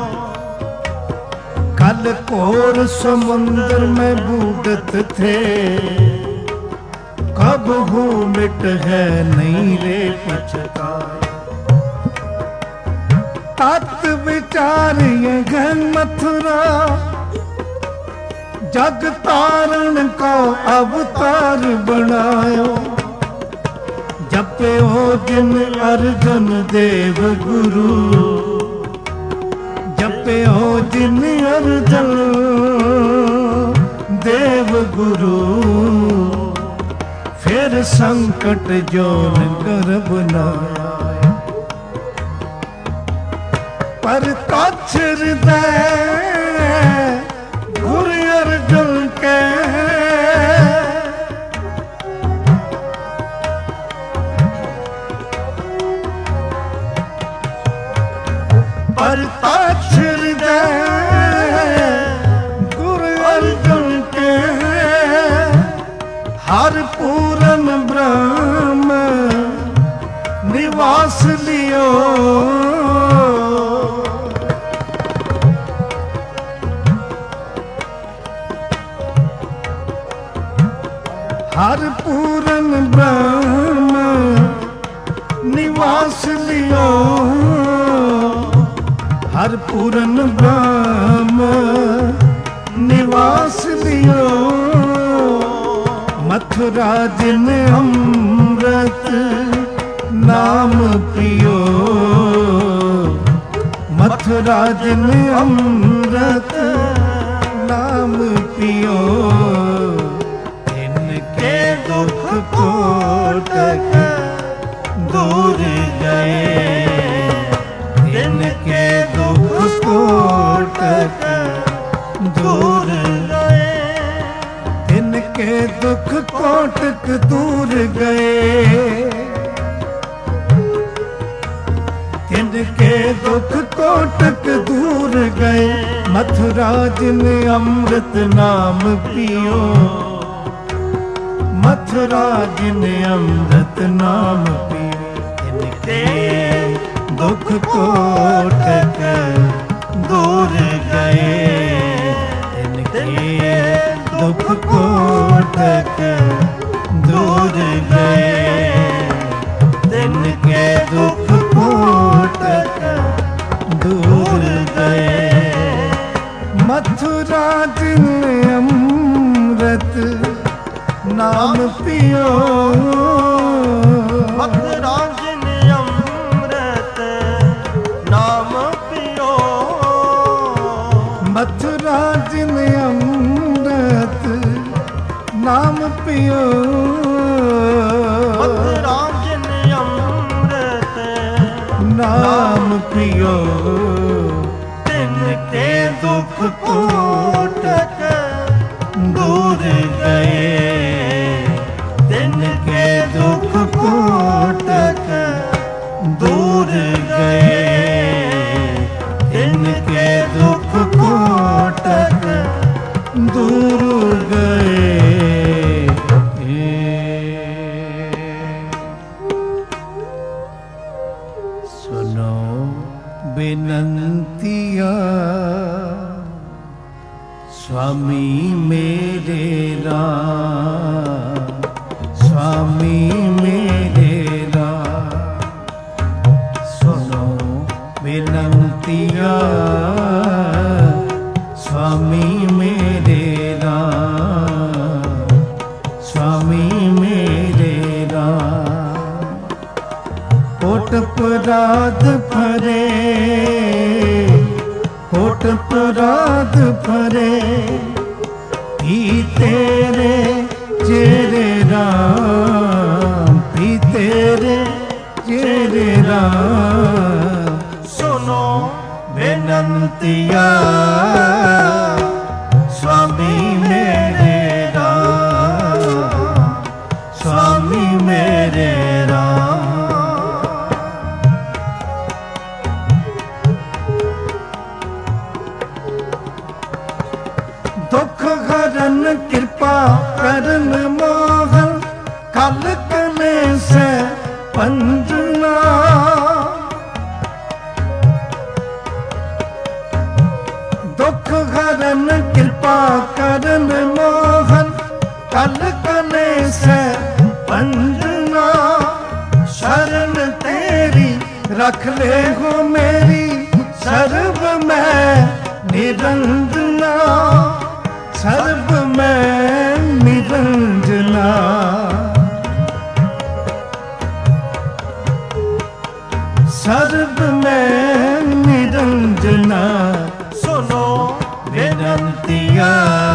कल कोर समुद्र में बूढ़त थे कब हो मिट है नहीं रे पछताए तत् विचारिए घन मथुरा जग तारण को अवतार बनायो जपे हो जिन अर्जुन देव गुरु जपे हो जिन अर्जुन देव गुरु फिर संकट जोन कर बनाया पर तच्छ हृदय गुरु अर्जुन के हर पूरन ब्रह्म निवास लियो, हर पूरन ब्रह्म निवास लियो। मथुरा जिन अमृत नाम पियो, मथुरा जिन अमृत नाम पियो। इनके दुख कोटक दूर गए, इनके दुख कोटक दूर गए, इनके दुख कोटक दूर गए, इनके दुख कोटक दूर गए। मथुरा जिन अमृत नाम पियो, मथुरा जिन अमृत नाम पियो। इनके दुख कोटक दूर गए, इनके दुख कोटक दूर गए, इनके दुख कोटक दूर गए। मथुरा जिन अमृत नाम पियो, मथुरा जिन अमृत नाम पियो, मथुरा जिन अमृत नाम पियो, मथुरा जिन अमृत नाम पियो। तिनके दुख कोटक दूर गए, तिनके दुख कोटक दूर गए, तिनके दुख कोटक दूर गए। सुनो बिनंतिया स्वामी मेरे राम, स्वामी मेरे राम। सुनो बिनंतिया स्वामी मेरे राम, स्वामी मेरे राम। कोट अपराध भरे, कोट अपराध भरे, पी तेरे चेरे राम, पी तेरे चेरे राम। सुनो बेनंतिया स्वामी मेरे राम, स्वामी मेरे राम। दुख हरन कृपा करन मोहन, कल कले से पंजना। दुख हरन कृपा करन मोहन, कल कले से पंजना। शरण तेरी रख ले हो मेरी, सर्व मैं निरंजना, सर्व मैं निरंजना। सर्व मैं निरंजना। सुनो बेनंतिया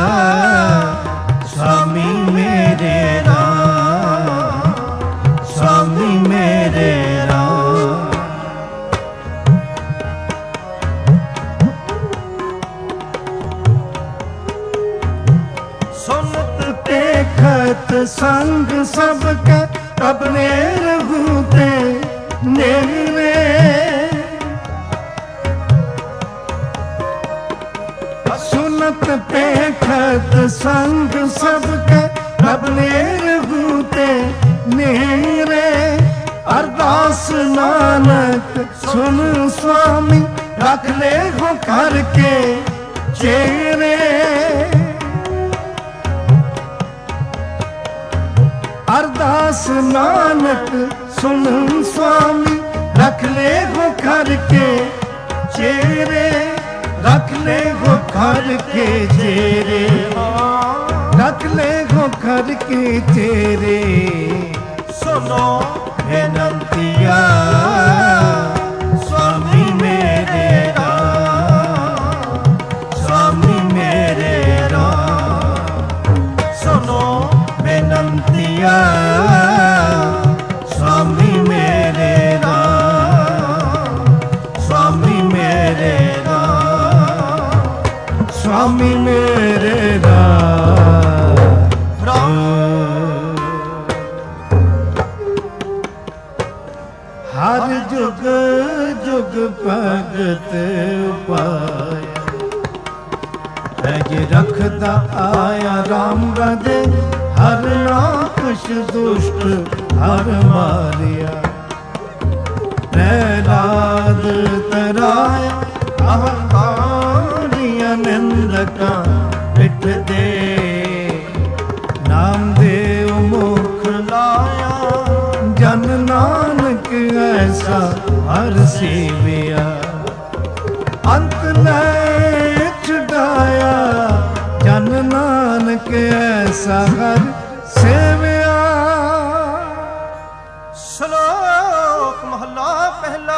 स्वामी मेरे राम, स्वामी मेरे राम। सुनत देखत संग सबके, तब ने रहूते नेरे। सुनत देखत संग सबके, तब ने रहूते नेरे। अरदास नानक सुन स्वामी, रख ले हो करके चेरे। अरदास नानक सुन स्वामी, रख ले हो घर के चेरे, रख ले हो घर के चेरे, रख ले हो घर के चेरे। सुनो बेनंतिया स्वामी मेरे राम, स्वामी मेरे राम। सुनो बेनंतिया स्वामी मेरे राम, स्वामी मेरे राम, स्वामी मेरे राम। हर जुग जुग भगत पाया, है रखदा आया राम राजे, हर राक्षस दुष्ट हर मारिया। प्रहलाद तराया अहंकारिया, निंदका पिठ दे, नामदेव मुख लाया, जन नानक ऐसा हर सेविया। अंत ले छुड़ाया, जन नानक ऐसा हर सेविया। श्लोक महला पहला।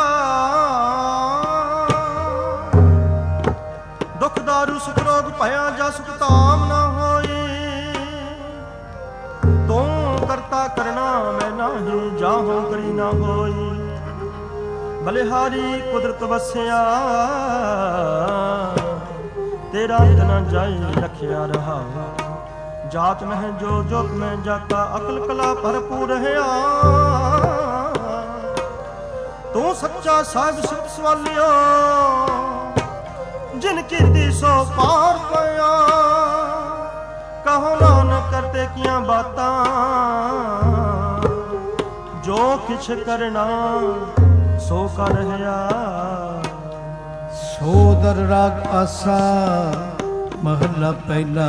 दुख दारू सुख रोग भया, जा सुख ताम ना होई। तू करता करना मैं नाही, जाहूं करी ना होई। बलिहारी कुदरत वसिया, तेरा इतना जाई रखिया रहा। जात में जो जोत में जाता, अकल कला भरपूर रहा। तू सच्चा साहिब सिख सवालियो, जिन कीती सो पार पाया। कहो नानक करते किया बातां, जो किछ करना सो कर रहा। सोदर राग आसा महला पहला।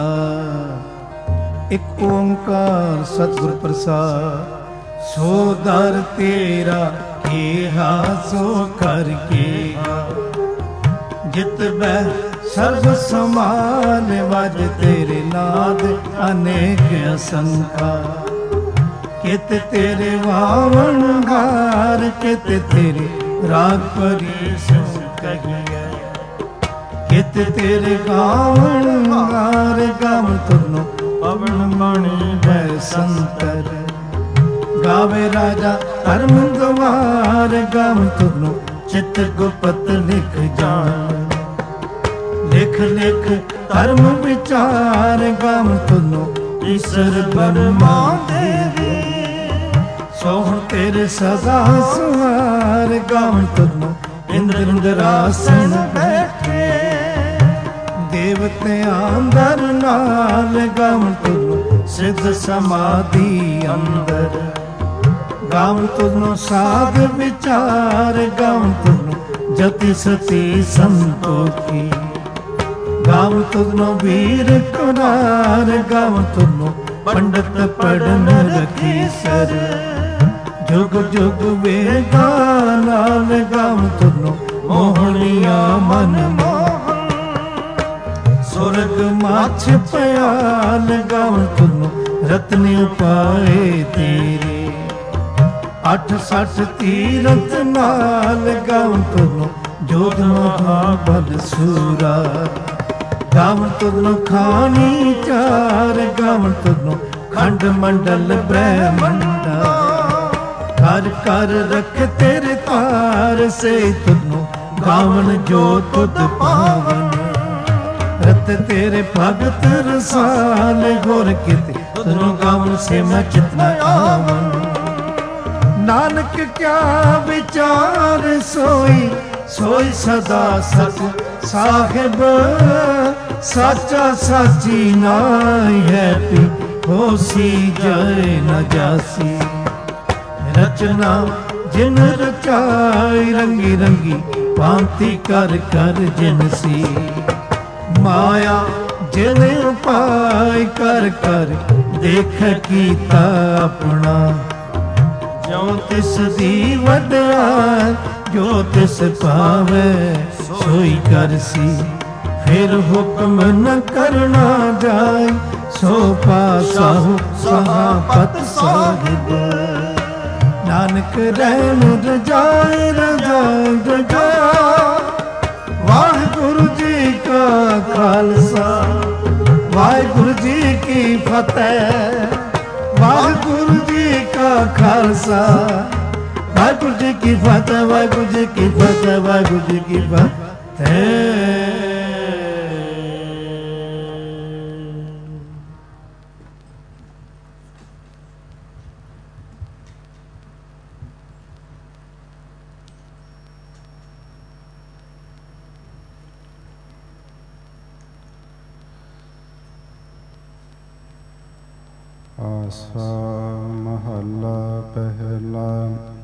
एक ओंकार सतगुर प्रसाद, सोदर तेरा केहा सो कर केहा। जित बह सर्व समान, वज तेरे नाद अनेक असंखा। कित तेरे वावन गार, कित तेरे राग परीश कहिए। कित तेरे गावन गार, गाव तुनो पवन मणि है संतर। गावे राजा धर्म द्वार, गाव तुनो चित गुपत लिख जान। लिख लिख धर्म विचार, गाव तुनो ईश्वर ब्रह्मा देवी। सोहन तेरे सदा सुहार, गाव तुनो इंद्र इंद्रासन बैठे। देवते अंदर नाल, गाव तुनो सिद्ध समाधि अंदर। गाव तुनो साध विचार, गाव तुनो जति सती संतोखी। गाव तुनो वीर कुरार, गाव तुनो पंडित पढ़न रखी सर। जुग जुग वेगा नाल, गाव तुनो मोहनिया मन मोहन। सुरग माछ पयाल, गाव तुनो रत्न उपाए तेरे। 68 तीरथ नाल, गाव तुनो जोध महाबल सूरा। गाव तुनो खानी चार, गाव तुनो खंड मंडल ब्रह्मंडा। कर कर रख तेरे तार, से तुनो गावन जो तुद पावन। रत तेरे भगत रसाल, गोर किते तुनो गावन से मैं चितना आवन। नानक क्या विचार सोई, सोई सदा सच साहिब। साचा साची नाई है पी, होसी जाए न जासी। रचना जिन रचाई, रंगी रंगी भांति कर कर जिनसी। माया जिन उपाय कर कर ਦੇਖ ਕੀਤਾ ਆਪਣਾ, ਜਿਉ ਤਿਸ ਦੀ ਵਡਿਆਈ ਜੋ ਤਿਸ ਭਾਵੇ ਸੋਈ ਕਰਸੀ। ਫਿਰ ਹੁਕਮ ਨ ਕਰਨਾ ਜਾਏ, ਸੋ ਪਾਸਾ ਸਹਾਪਤ ਸਾਹਿਬ। ਨਾਨਕ ਰਹਿਣ ਰਜਾਏ ਰਜਾਏ ਰਜਾਏ। ਵਾਹਿਗੁਰੂ ਜੀ ਕਾ ਖਾਲਸਾ, ਵਾਹਿਗੁਰੂ ਜੀ ਕੀ ਫਤਿਹ। ਵਾਹਿਗੁਰੂ ਜੀ ਕਾ ਖਾਲਸਾ, ਵਾਹਿਗੁਰੂ ਜੀ ਕੀ ਫਤਿਹ, ਵਾਹਿਗੁਰੂ ਜੀ ਕੀ ਫਤਿਹ, ਵਾਹਿਗੁਰੂ ਜੀ ਕੀ ਫਤਿਹ। ਆਸਾ ਮਹੱਲਾ ਪਹਿਲਾ।